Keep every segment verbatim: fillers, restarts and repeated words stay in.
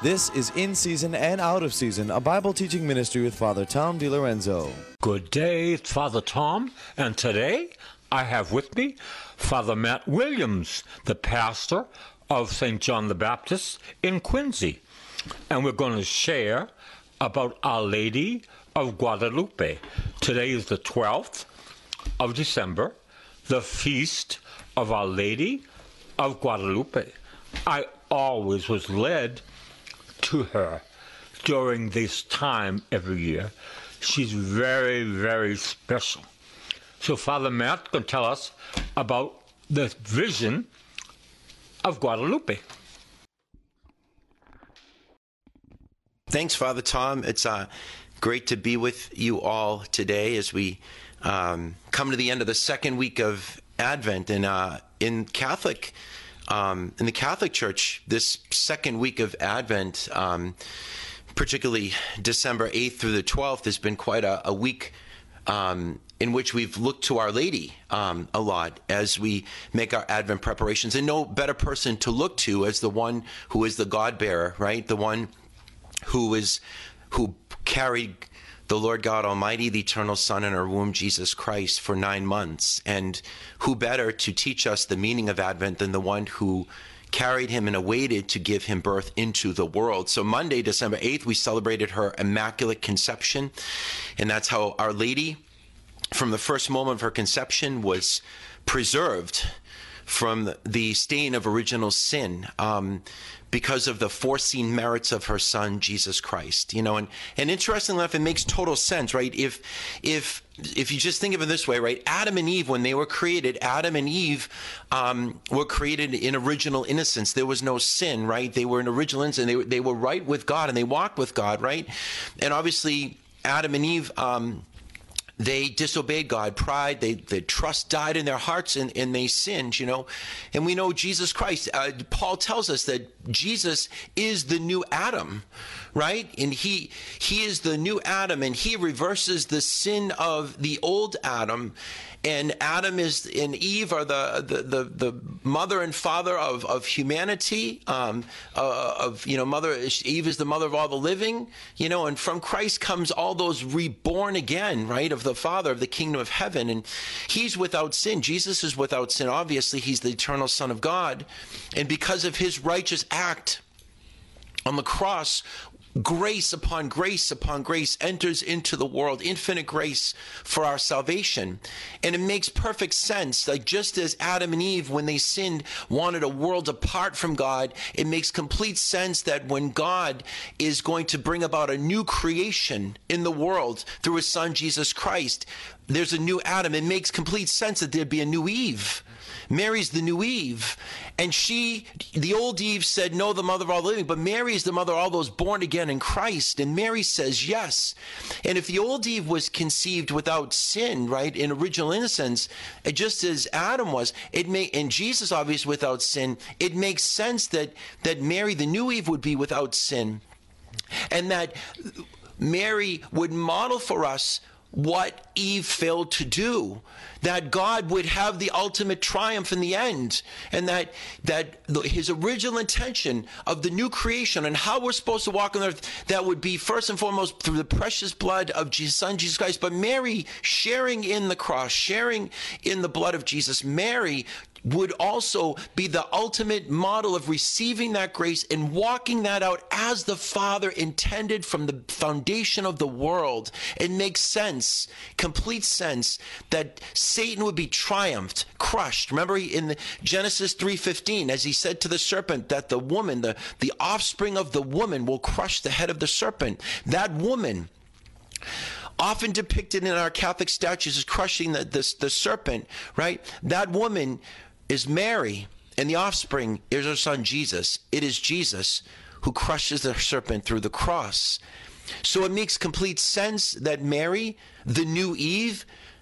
This is In Season and Out of Season, a Bible teaching ministry with Father Tom DiLorenzo. Good day, it's Father Tom, and today I have with me Father Matt Williams, the pastor of Saint John the Baptist in Quincy. And we're going to share about Our Lady of Guadalupe. Today is the twelfth of December, the feast of Our Lady of Guadalupe. I always was led to her during this time every year. She's very, very special. So Father Matt can tell us about the vision of Guadalupe. Thanks, Father Tom. It's uh, great to be with you all today as we um, come to the end of the second week of Advent. And uh, in Catholic Um, in the Catholic Church, this second week of Advent, um, particularly December eighth through the twelfth, has been quite a, a week um, in which we've looked to Our Lady um, a lot as we make our Advent preparations. And no better person to look to as the one who is the God-bearer, right? The one who is who carried the Lord God Almighty, the eternal Son in her womb, Jesus Christ, for nine months. And who better to teach us the meaning of Advent than the one who carried him and awaited to give him birth into the world. So Monday, December eighth, we celebrated her Immaculate Conception. And that's how Our Lady, from the first moment of her conception, was preserved from the stain of original sin um, because of the foreseen merits of her son, Jesus Christ. You know, and, and interestingly enough, it makes total sense, right? If, if, if you just think of it this way, right? Adam and Eve, when they were created, Adam and Eve um, were created in original innocence. There was no sin, right? They were in original innocence, and they, they were right with God, and they walked with God, right? And obviously, Adam and Eve, um, they disobeyed God, pride, they, the trust died in their hearts, and, and they sinned, you know. And we know Jesus Christ, uh, Paul tells us that Jesus is the new Adam, right? And he he is the new Adam, and he reverses the sin of the old Adam. And Adam is and Eve are the the the, the mother and father of of humanity. Um, uh, of you know, mother Eve is the mother of all the living. You know, and from Christ comes all those reborn again, right? Of the Father of the kingdom of heaven, and he's without sin. Jesus is without sin. Obviously, he's the eternal Son of God, and because of his righteous act on the cross, grace upon grace upon grace enters into the world, infinite grace for our salvation. And it makes perfect sense. Like just as Adam and Eve, when they sinned, wanted a world apart from God, it makes complete sense that when God is going to bring about a new creation in the world through his son, Jesus Christ, there's a new Adam. It makes complete sense that there'd be a new Eve. Mary's the new Eve. And she, the old Eve said, no, the mother of all living. But Mary is the mother of all those born again in Christ. And Mary says yes. And if the old Eve was conceived without sin, right, in original innocence, just as Adam was, it may, and Jesus obviously without sin, it makes sense that, that Mary, the new Eve, would be without sin. And that Mary would model for us what Eve failed to do, that God would have the ultimate triumph in the end, and that that his original intention of the new creation and how we're supposed to walk on earth, that would be first and foremost through the precious blood of Jesus' son, Jesus Christ. But Mary sharing in the cross, sharing in the blood of Jesus, Mary would also be the ultimate model of receiving that grace and walking that out as the Father intended from the foundation of the world. It makes sense, complete sense, that Satan would be triumphed, crushed. Remember in the Genesis three fifteen, as he said to the serpent, that the woman, the, the offspring of the woman will crush the head of the serpent. That woman, often depicted in our Catholic statues as crushing the, the, the serpent, right? That woman is Mary, and the offspring is her son Jesus. It is Jesus who crushes the serpent through the cross. So it makes complete sense that Mary, the new Eve,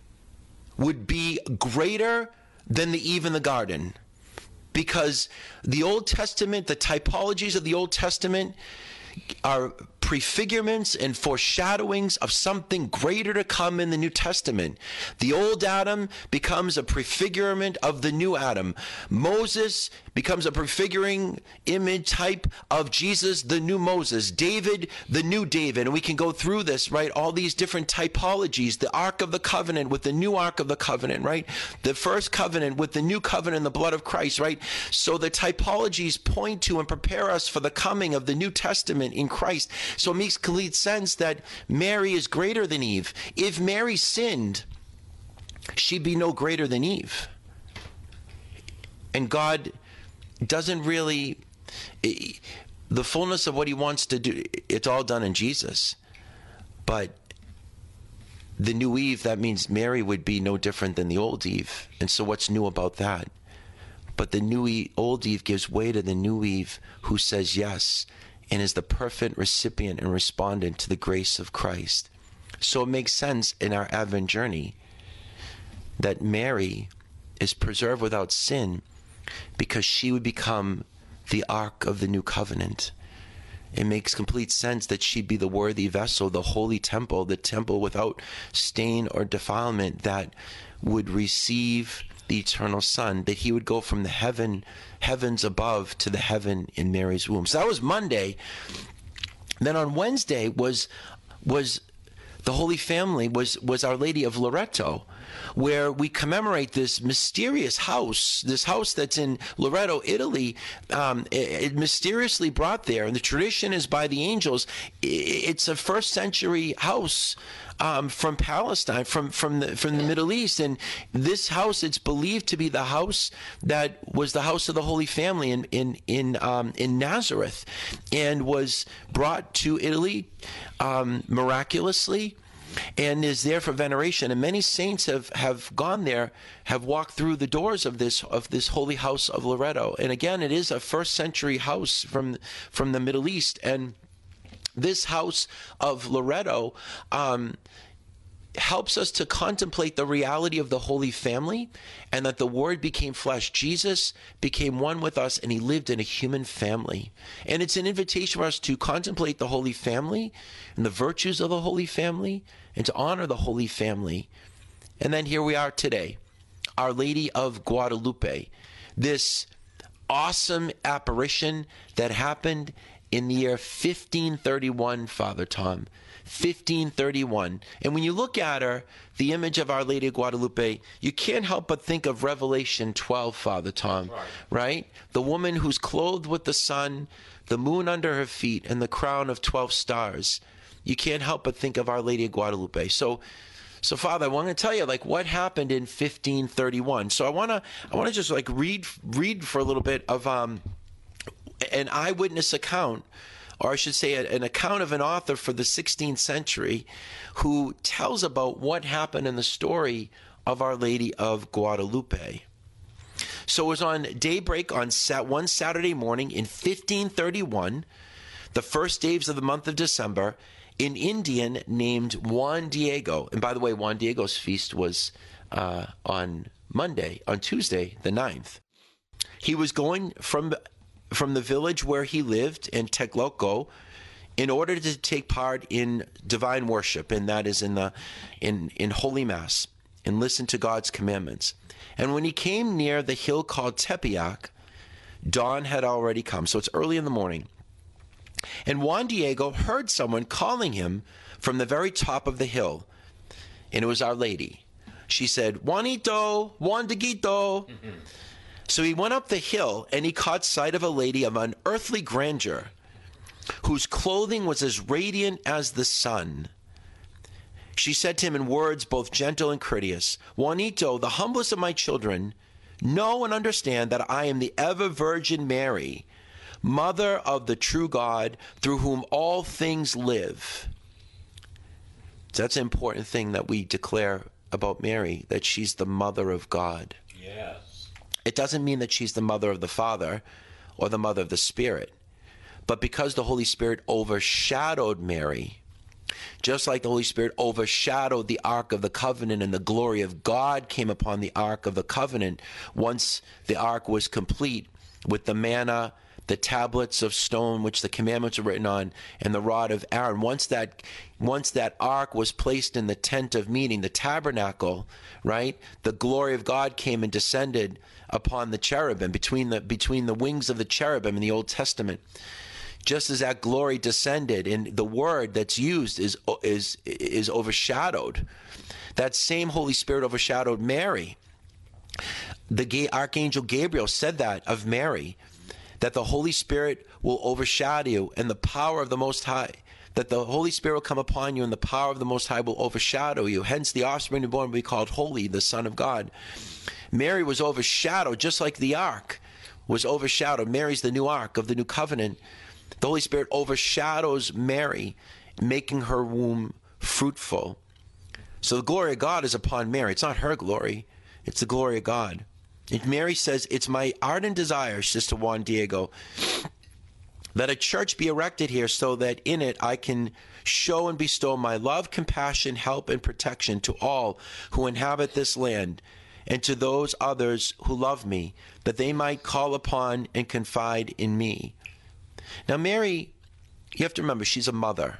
would be greater than the Eve in the garden. Because the Old Testament, the typologies of the Old Testament are prefigurements and foreshadowings of something greater to come in the New Testament. The old Adam becomes a prefigurement of the new Adam. Moses becomes a prefiguring image type of Jesus, the new Moses. David, the new David. And we can go through this, right? All these different typologies. The Ark of the Covenant with the new Ark of the Covenant, right? The first covenant with the new covenant in the blood of Christ, right? So the typologies point to and prepare us for the coming of the New Testament in Christ. So it makes complete sense that Mary is greater than Eve. If Mary sinned, she'd be no greater than Eve. And God doesn't really, the fullness of what he wants to do, it's all done in Jesus. But the new Eve, that means Mary would be no different than the old Eve. And so what's new about that? But the new Eve, old Eve gives way to the new Eve who says yes and is the perfect recipient and respondent to the grace of Christ. So it makes sense in our Advent journey that Mary is preserved without sin because she would become the Ark of the new covenant. It makes complete sense that she'd be the worthy vessel, the holy temple, the temple without stain or defilement that would receive the eternal Son, that he would go from the heaven, heavens above to the heaven in Mary's womb. So that was Monday. Then on Wednesday was was the Holy Family, was was Our Lady of Loreto, where we commemorate this mysterious house, this house that's in Loreto, Italy, um, it, it mysteriously brought there. And the tradition is by the angels. It's a first century house um, from Palestine, from, from, the, from the Middle East. And this house, it's believed to be the house that was the house of the Holy Family in, in, in, um, in Nazareth, and was brought to Italy um, miraculously, and is there for veneration. And many saints have, have gone there, have walked through the doors of this of this holy house of Loreto. And again, it is a first century house from from the Middle East. And this house of Loreto um, helps us to contemplate the reality of the Holy Family, and that the Word became flesh. Jesus became one with us, and he lived in a human family. And it's an invitation for us to contemplate the Holy Family and the virtues of the Holy Family, and to honor the Holy Family. And then here we are today, Our Lady of Guadalupe, this awesome apparition that happened in the year fifteen thirty-one, Father Tom. fifteen thirty-one. And when you look at her, the image of Our Lady of Guadalupe, you can't help but think of Revelation twelve, Father Tom, right? right? The woman who's clothed with the sun, the moon under her feet, and the crown of twelve stars. You can't help but think of Our Lady of Guadalupe. So, so Father, I want to tell you, like, what happened in fifteen thirty-one. So I want to, I want to just like read, read for a little bit of um, an eyewitness account, or I should say an account of an author for the sixteenth century who tells about what happened in the story of Our Lady of Guadalupe. So it was on daybreak on one Saturday morning in fifteen thirty-one, the first days of the month of December, an Indian named Juan Diego. And by the way, Juan Diego's feast was uh, on Monday, on Tuesday, the ninth. He was going from from the village where he lived in Texcoco in order to take part in divine worship, and that is in the in in Holy Mass, and listen to God's commandments. And when he came near the hill called Tepeyac, dawn had already come. So it's early in the morning. And Juan Diego heard someone calling him from the very top of the hill, and it was Our Lady. She said, "Juanito, Juan Dieguito." Mm-hmm. So he went up the hill, and he caught sight of a lady of unearthly grandeur, whose clothing was as radiant as the sun. She said to him in words both gentle and courteous, "Juanito, the humblest of my children, know and understand that I am the ever-Virgin Mary, Mother of the true God, through whom all things live." So that's an important thing that we declare about Mary, that she's the Mother of God. Yes. It doesn't mean that she's the mother of the Father or the mother of the Spirit. But because the Holy Spirit overshadowed Mary, just like the Holy Spirit overshadowed the Ark of the Covenant and the glory of God came upon the Ark of the Covenant once the Ark was complete with the manna the tablets of stone which the commandments are written on, and the rod of Aaron. Once that once that ark was placed in the tent of meeting, the tabernacle, right, the glory of God came and descended upon the cherubim, between the between the wings of the cherubim in the Old Testament. Just as that glory descended, and the word that's used is is is overshadowed. That same Holy Spirit overshadowed Mary. The Archangel Gabriel said that of Mary, that the Holy Spirit will overshadow you, and the power of the Most High, that the Holy Spirit will come upon you, and the power of the Most High will overshadow you. Hence, the offspring to be born will be called Holy, the Son of God. Mary was overshadowed, just like the ark was overshadowed. Mary's the new ark of the new covenant. The Holy Spirit overshadows Mary, making her womb fruitful. So the glory of God is upon Mary. It's not her glory. It's the glory of God. And Mary says, it's my ardent desire, Sister Juan Diego, that a church be erected here so that in it I can show and bestow my love, compassion, help, and protection to all who inhabit this land, and to those others who love me, that they might call upon and confide in me. Now, Mary, you have to remember, she's a mother.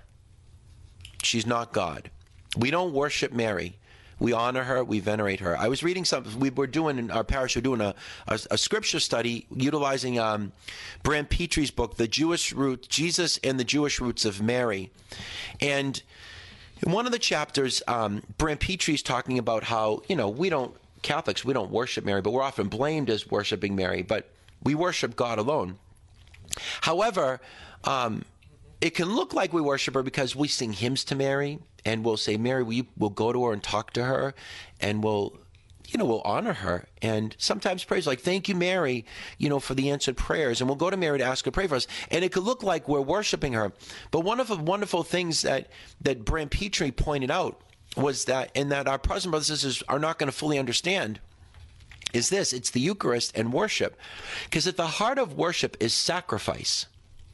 She's not God. We don't worship Mary. We honor her. We venerate her. I was reading something. We were doing in our parish. We're doing a, a, a scripture study utilizing um, Bram Petrie's book, "The Jewish Root, Jesus and the Jewish Roots of Mary," and in one of the chapters, um, Bram Petrie's talking about how, you know, we don't Catholics we don't worship Mary, but we're often blamed as worshiping Mary, but we worship God alone. However, um, it can look like we worship her because we sing hymns to Mary, and we'll say, Mary, we will go to her and talk to her, and we'll, you know, we'll honor her. And sometimes praise like, thank you, Mary, you know, for the answered prayers. And we'll go to Mary to ask her to pray for us. And it could look like we're worshiping her. But one of the wonderful things that, that Bram Petrie pointed out was that, and that our Protestant brothers and sisters are not going to fully understand, is this: it's the Eucharist and worship. Because at the heart of worship is sacrifice.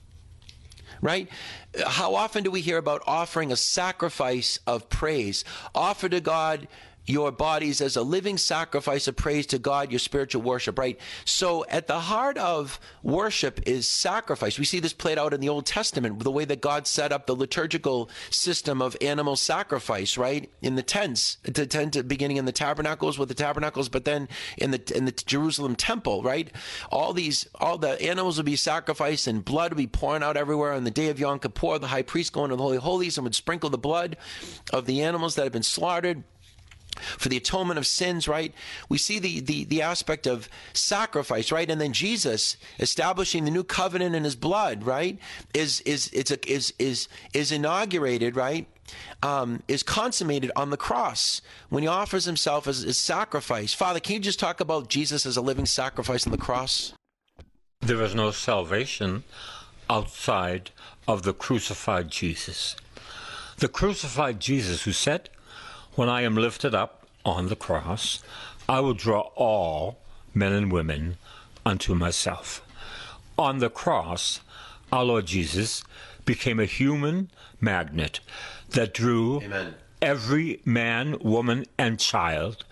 Right? How often do we hear about offering a sacrifice of praise? Offer to God your bodies as a living sacrifice of praise to God, your spiritual worship, right? So at the heart of worship is sacrifice. We see this played out in the Old Testament, the way that God set up the liturgical system of animal sacrifice, right? In the tents, the tent beginning in the tabernacles with the tabernacles, but then in the in the Jerusalem temple, right? All these, all the animals would be sacrificed, and blood would be pouring out everywhere. On the day of Yom Kippur, the high priest going to the Holy of Holies and would sprinkle the blood of the animals that had been slaughtered for the atonement of sins, right? We see the, the, the aspect of sacrifice, right? And then Jesus establishing the new covenant in his blood, right? Is is it's a, is is is inaugurated, right? Um, is consummated on the cross when he offers himself as a sacrifice. Father, can you just talk about Jesus as a living sacrifice on the cross? There is no salvation outside of the crucified Jesus. The crucified Jesus who said, when I am lifted up on the cross, I will draw all men and women unto myself. On the cross, our Lord Jesus became a human magnet that drew Amen. Every man, woman, and child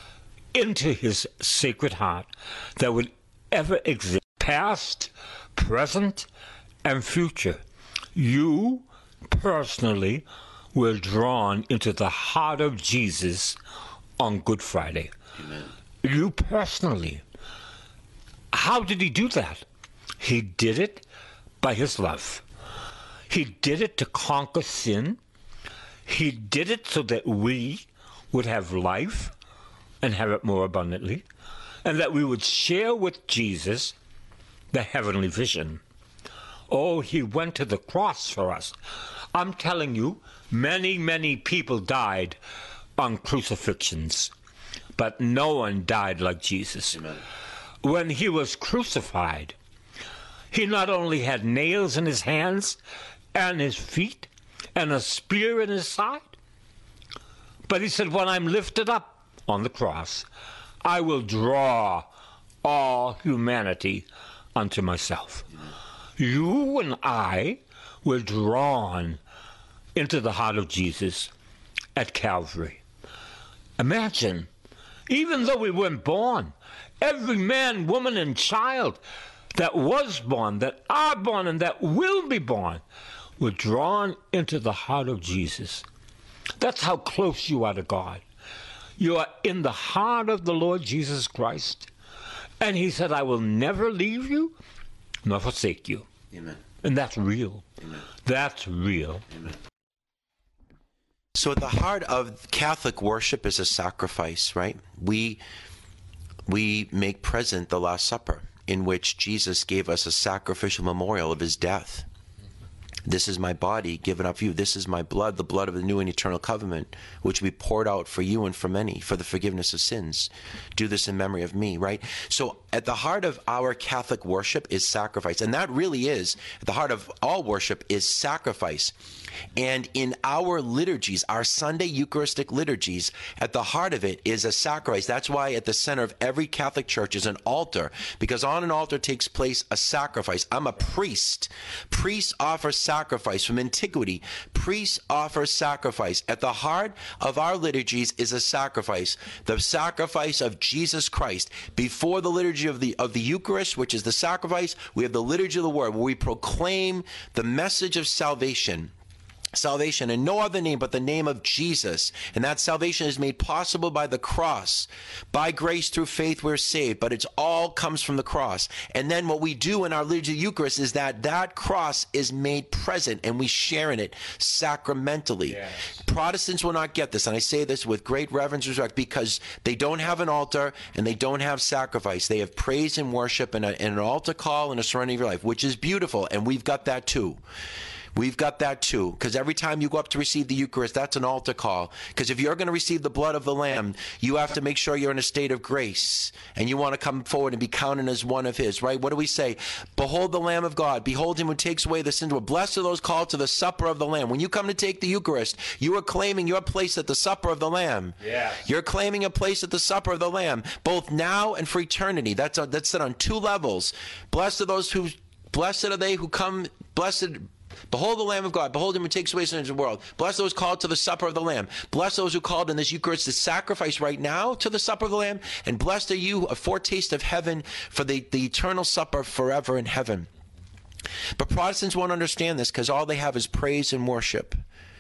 into his sacred heart that would ever exist, past, present, and future. You personally were drawn into the heart of Jesus on Good Friday. Amen. You personally. How did he do that? He did it by his love. He did it to conquer sin. He did it so that we would have life and have it more abundantly, and that we would share with Jesus the heavenly vision. Oh, he went to the cross for us. I'm telling you, many, many people died on crucifixions, but no one died like Jesus. Amen. When he was crucified, he not only had nails in his hands and his feet and a spear in his side, but he said, when I'm lifted up on the cross, I will draw all humanity unto myself. Amen. You and I were drawn into the heart of Jesus at Calvary. Imagine, even though we weren't born, every man, woman, and child that was born, that are born, and that will be born were drawn into the heart of Jesus. That's how close you are to God. You are in the heart of the Lord Jesus Christ. And he said, I will never leave you nor forsake you. Amen. And that's real. Amen. That's real. Amen. So at the heart of Catholic worship is a sacrifice, right? We we make present the Last Supper, in which Jesus gave us a sacrificial memorial of his death. This is my body given up for you. This is my blood, the blood of the new and eternal covenant, which will be poured out for you and for many for the forgiveness of sins. Do this in memory of me, right? So at the heart of our Catholic worship is sacrifice. And that really is, at the heart of all worship is sacrifice. And in our liturgies, our Sunday Eucharistic liturgies, at the heart of it is a sacrifice. That's why at the center of every Catholic church is an altar, because on an altar takes place a sacrifice. I'm a priest. Priests offer sacrifice. From antiquity, priests offer sacrifice. At the heart of our liturgies is a sacrifice, the sacrifice of Jesus Christ. Before the liturgy of the of the Eucharist, which is the sacrifice, we have the liturgy of the Word, where we proclaim the message of salvation. Salvation in no other name but the name of Jesus. And that salvation is made possible by the cross. By grace through faith we're saved, but it all comes from the cross. And then what we do in our liturgy of the Eucharist is that that cross is made present and we share in it sacramentally. Yes. Protestants will not get this, and I say this with great reverence and respect, because they don't have an altar and they don't have sacrifice. They have praise and worship and, a, and an altar call and a surrender of your life, which is beautiful, and we've got that too. We've got that too, because every time you go up to receive the Eucharist, that's an altar call. Because if you're going to receive the blood of the Lamb, you have to make sure you're in a state of grace, and you want to come forward and be counted as one of his, right? What do we say? Behold the Lamb of God. Behold him who takes away the sins of the world. Blessed are those called to the supper of the Lamb. When you come to take the Eucharist, you are claiming your place at the supper of the Lamb. Yeah. You're claiming a place at the supper of the Lamb, both now and for eternity. That's, a, that's said on two levels. Blessed are those who, blessed are they who come, blessed Behold the Lamb of God. Behold him who takes away sins of the world. Bless those called to the supper of the Lamb. Bless those who called in this Eucharist to sacrifice right now to the supper of the Lamb. And blessed are you, a foretaste of heaven, for the, the eternal supper forever in heaven. But Protestants won't understand this, because all they have is praise and worship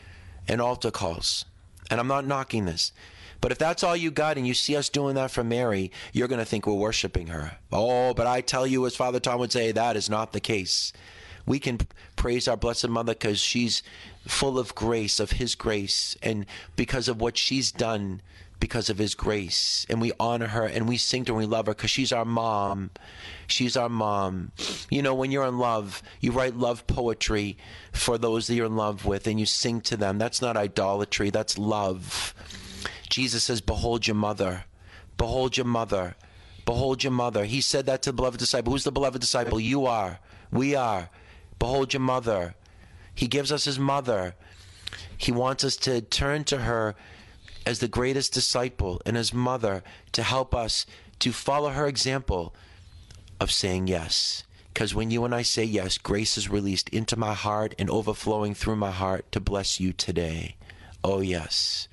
and altar calls. And I'm not knocking this. But if that's all you got and you see us doing that for Mary, you're going to think we're worshiping her. Oh, but I tell you, as Father Tom would say, that is not the case. We can praise our Blessed Mother because she's full of grace, of his grace, and because of what she's done, because of his grace. And we honor her, and we sing to her, and we love her because she's our mom. She's our mom. You know, when you're in love, you write love poetry for those that you're in love with, and you sing to them. That's not idolatry. That's love. Jesus says, behold your mother. Behold your mother. Behold your mother. He said that to the beloved disciple. Who's the beloved disciple? You are. We are. Behold your mother. He gives us his mother. He wants us to turn to her as the greatest disciple and his mother to help us to follow her example of saying yes. Because when you and I say yes, grace is released into my heart and overflowing through my heart to bless you today. Oh, yes.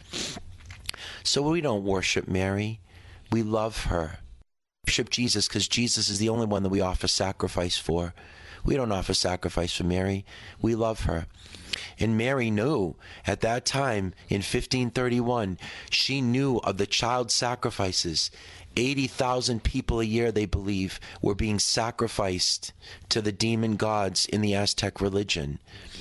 So we don't worship Mary. We love her. We worship Jesus because Jesus is the only one that we offer sacrifice for. We don't offer sacrifice for Mary. We love her. And Mary knew at that time in fifteen thirty-one, she knew of the child sacrifices. eighty thousand people a year, they believe, were being sacrificed to the demon gods in the Aztec religion.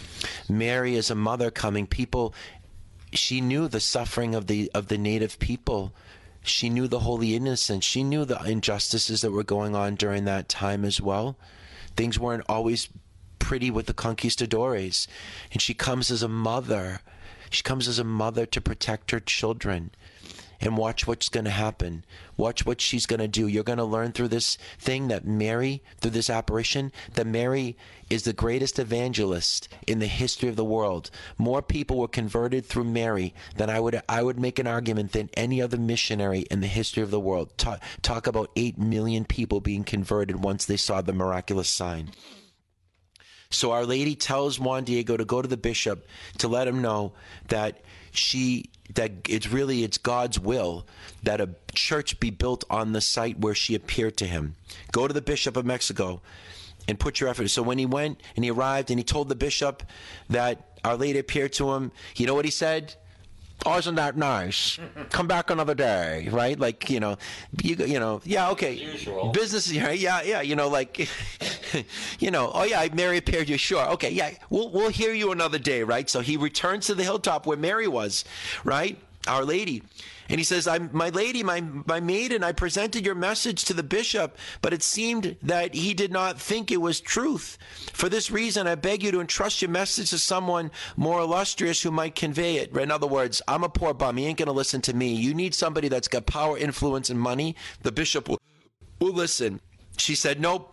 Mary as a mother coming, people, she knew the suffering of the of the native people. She knew the holy innocents. She knew the injustices that were going on during that time as well. Things weren't always pretty with the conquistadores. And she comes as a mother. She comes as a mother to protect her children. And watch what's going to happen. Watch what she's going to do. You're going to learn through this thing that Mary, through this apparition, that Mary is the greatest evangelist in the history of the world. More people were converted through Mary than I would I would make an argument than any other missionary in the history of the world. Talk, talk about eight million people being converted once they saw the miraculous sign. So Our Lady tells Juan Diego to go to the bishop to let him know that she that it's really it's God's will that a church be built on the site where she appeared to him. Go to the Bishop of Mexico and put your effort. So when he went and he arrived and he told the bishop that Our Lady appeared to him, you know what he said? Oh, isn't that nice? Come back another day, right? Like, you know, you you know, yeah, okay. Usual. Business, yeah, yeah, yeah, you know, like, you know, oh yeah, Mary appeared to you, sure, okay, yeah, we'll we'll hear you another day, right? So he returns to the hilltop where Mary was, right? Our Lady. And he says, I'm, my lady, my, my maiden, I presented your message to the bishop, but it seemed that he did not think it was truth. For this reason, I beg you to entrust your message to someone more illustrious who might convey it. In other words, I'm a poor bum. He ain't going to listen to me. You need somebody that's got power, influence, and money. The bishop will, will listen. She said, nope.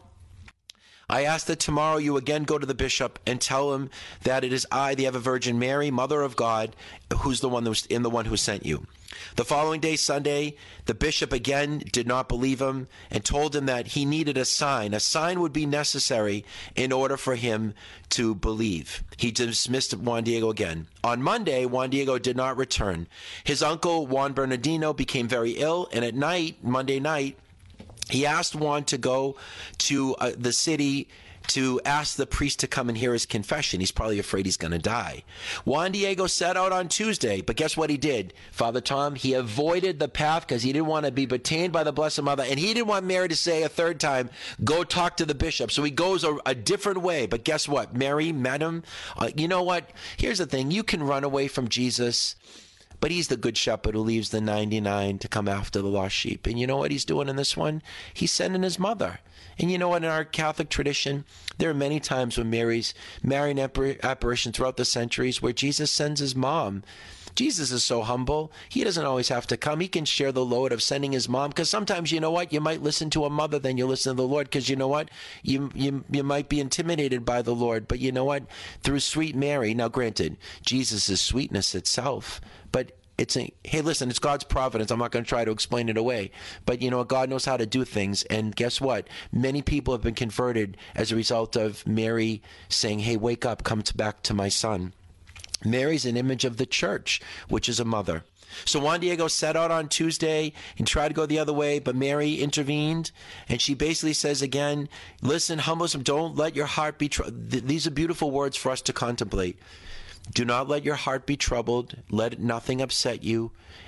I ask that tomorrow you again go to the bishop and tell him that it is I, the ever Virgin Mary, Mother of God, who's the one who's in the one who sent you. The following day, Sunday, the bishop again did not believe him and told him that he needed a sign. A sign would be necessary in order for him to believe. He dismissed Juan Diego again. On Monday, Juan Diego did not return. His uncle, Juan Bernardino, became very ill, and at night, Monday night, he asked Juan to go to uh, the city to ask the priest to come and hear his confession. He's probably afraid he's going to die. Juan Diego set out on Tuesday, but guess what he did? Father Tom, he avoided the path because he didn't want to be detained by the Blessed Mother, and he didn't want Mary to say a third time, go talk to the bishop. So he goes a, a different way, but guess what? Mary met him. Uh, you know what? Here's the thing. You can run away from Jesus, but he's the good shepherd who leaves the ninety-nine to come after the lost sheep. And you know what he's doing in this one? He's sending his mother. And you know what? In our Catholic tradition, there are many times when Mary's Marian apparition throughout the centuries where Jesus sends his mom. Jesus is so humble. He doesn't always have to come. He can share the load of sending his mom, because sometimes, you know what? You might listen to a mother than you listen to the Lord, because you know what? You, you, you might be intimidated by the Lord. But you know what? Through sweet Mary. Now, granted, Jesus is sweetness itself, but it's a, hey, listen, it's God's providence. I'm not going to try to explain it away. But, you know, God knows how to do things. And guess what? Many people have been converted as a result of Mary saying, hey, wake up, come to back to my son. Mary's an image of the church, which is a mother. So Juan Diego set out on Tuesday and tried to go the other way, but Mary intervened, and she basically says again, listen, humble yourself, don't let your heart be troubled. Th- these are beautiful words for us to contemplate. Do not let your heart be troubled. Let nothing upset you.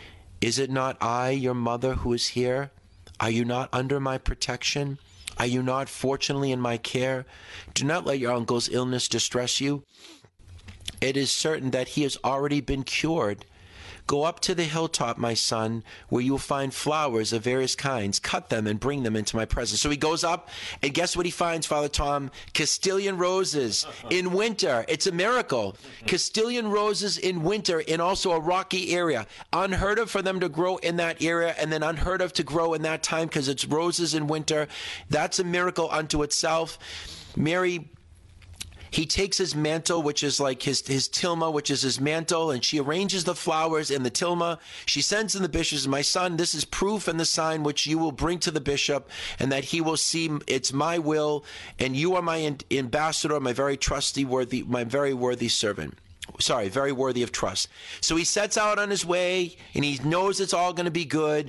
Is it not I, your mother, who is here? Are you not under my protection? Are you not fortunately in my care? Do not let your uncle's illness distress you. It is certain that he has already been cured. Go up to the hilltop, my son, where you will find flowers of various kinds. Cut them and bring them into my presence. So he goes up, and guess what he finds, Father Tom? Castilian roses in winter. It's a miracle. Castilian roses in winter in also a rocky area. Unheard of for them to grow in that area, and then unheard of to grow in that time because it's roses in winter. That's a miracle unto itself. Mary... He takes his mantle, which is like his, his tilma, which is his mantle, and she arranges the flowers in the tilma. She sends in the bishop, my son, this is proof and the sign which you will bring to the bishop, and that he will see it's my will, and you are my ambassador, my very trusty, worthy, my very worthy servant. Sorry, very worthy of trust. So he sets out on his way, and he knows it's all going to be good.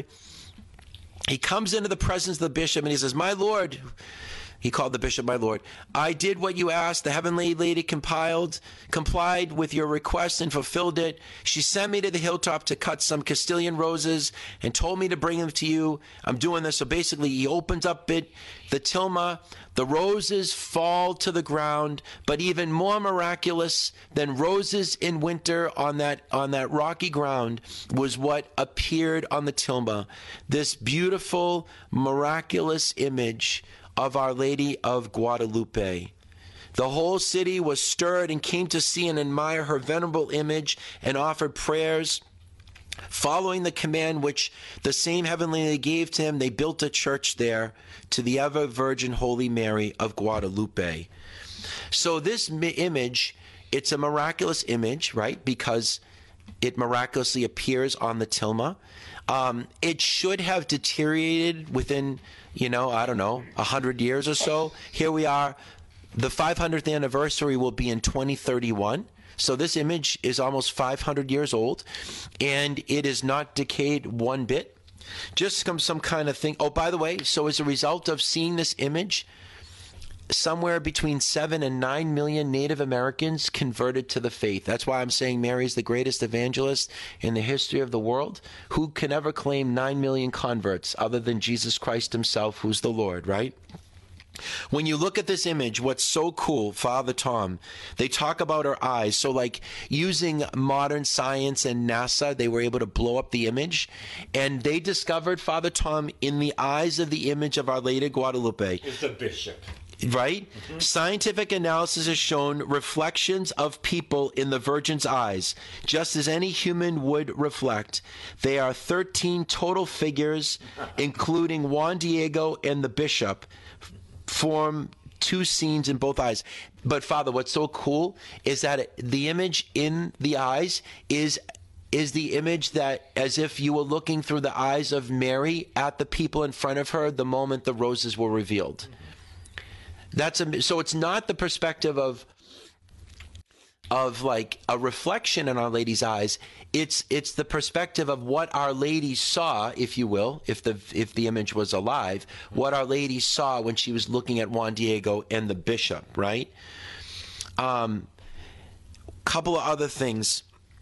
He comes into the presence of the bishop, and he says, my Lord... He called the bishop, my lord. I did what you asked. The heavenly lady compiled, complied with your request and fulfilled it. She sent me to the hilltop to cut some Castilian roses and told me to bring them to you. I'm doing this. So basically, he opens up it, the tilma. The roses fall to the ground, but even more miraculous than roses in winter on that on that rocky ground was what appeared on the tilma. This beautiful, miraculous image of Our Lady of Guadalupe. The whole city was stirred and came to see and admire her venerable image and offered prayers. Following the command which the same heavenly lady gave to him, they built a church there to the ever Virgin Holy Mary of Guadalupe. So this image, it's a miraculous image, right? Because it miraculously appears on the tilma. Um, it should have deteriorated within, you know, I don't know, a hundred years or so. Here we are, The five hundredth anniversary will be in twenty thirty-one. So this image is almost five hundred years old, and it is not decayed one bit. Just some, some kind of thing. Oh, by the way, so as a result of seeing this image, somewhere between seven and nine million Native Americans converted to the faith. That's why I'm saying Mary is the greatest evangelist in the history of the world. Who can ever claim nine million converts other than Jesus Christ himself, who's the Lord, right? When you look at this image, what's so cool, Father Tom, they talk about her eyes. So like using modern science and NASA, they were able to blow up the image. And they discovered, Father Tom, in the eyes of the image of Our Lady of Guadalupe. Is the bishop. Right? Mm-hmm. Scientific analysis has shown reflections of people in the Virgin's eyes, just as any human would reflect. They are thirteen total figures, including Juan Diego and the bishop, form two scenes in both eyes. But Father, what's so cool is that the image in the eyes is is the image that as if you were looking through the eyes of Mary at the people in front of her the moment the roses were revealed. That's a, so it's not the perspective of of like a reflection in Our Lady's eyes. It's it's the perspective of what Our Lady saw, if you will, if the if the image was alive, what Our Lady saw when she was looking at Juan Diego and the bishop, right? Um, couple of other things.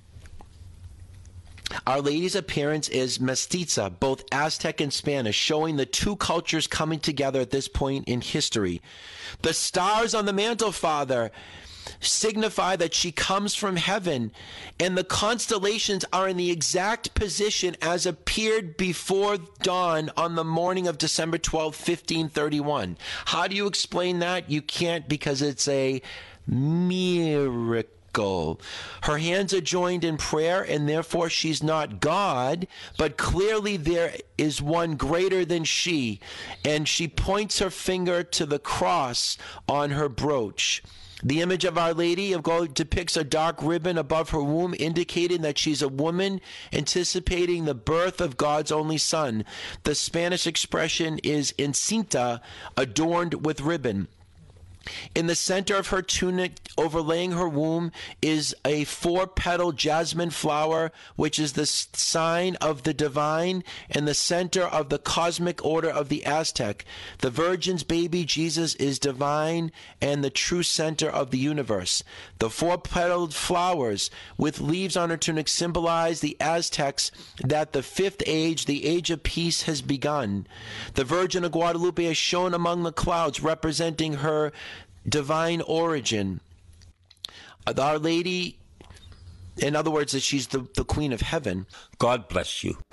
Our Lady's appearance is mestiza, both Aztec and Spanish, showing the two cultures coming together at this point in history. The stars on the mantle, Father, signify that she comes from heaven, and the constellations are in the exact position as appeared before dawn on the morning of December twelfth, fifteen thirty-one. How do you explain that? You can't, because it's a miracle. Her hands are joined in prayer, and therefore she's not God, but clearly there is one greater than she, and she points her finger to the cross on her brooch. The image of Our Lady of God depicts a dark ribbon above her womb, indicating that she's a woman anticipating the birth of God's only Son. The Spanish expression is encinta, adorned with ribbon. In the center of her tunic, overlaying her womb, is a four-petaled jasmine flower, which is the sign of the divine and the center of the cosmic order of the Aztec. The Virgin's baby, Jesus, is divine and the true center of the universe. The four-petaled flowers with leaves on her tunic symbolize the Aztecs that the fifth age, the age of peace, has begun. The Virgin of Guadalupe is shown among the clouds, representing her divine origin. Our Lady, in other words, that she's the, the Queen of Heaven. God bless you.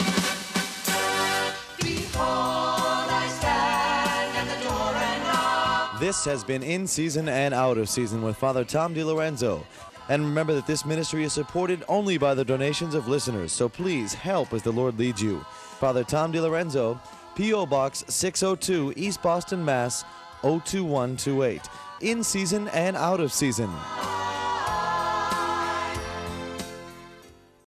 This has been In Season and Out of Season with Father Tom DiLorenzo. And remember that this ministry is supported only by the donations of listeners, so please help as the Lord leads you. Father Tom DiLorenzo, P O Box six oh two, East Boston, Mass. oh two one two eight. In Season and Out of Season.